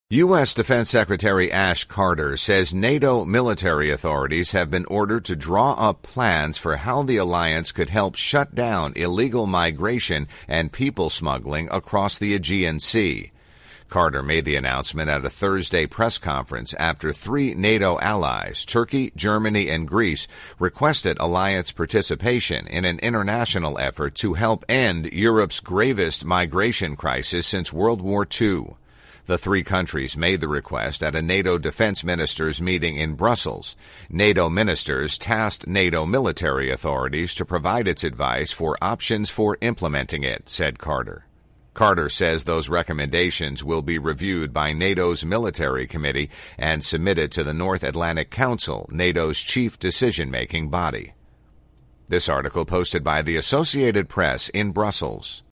U.S. Defense Secretary Ash Carter says NATO military authorities have been ordered to draw up plans for how the alliance could help shut down illegal migration and people smuggling across the Aegean Sea. Carter made the announcement at a Thursday press conference after 3 NATO allies, Turkey, Germany, and Greece, requested alliance participation in an international effort to help end Europe's gravest migration crisis since World War II. The 3 countries made the request at a NATO defense ministers meeting in Brussels. NATO ministers tasked NATO military authorities to provide its advice for options for implementing it, said Carter. Carter says those recommendations will be reviewed by NATO's military committee and submitted to the North Atlantic Council, NATO's chief decision-making body. This article posted by the Associated Press in Brussels.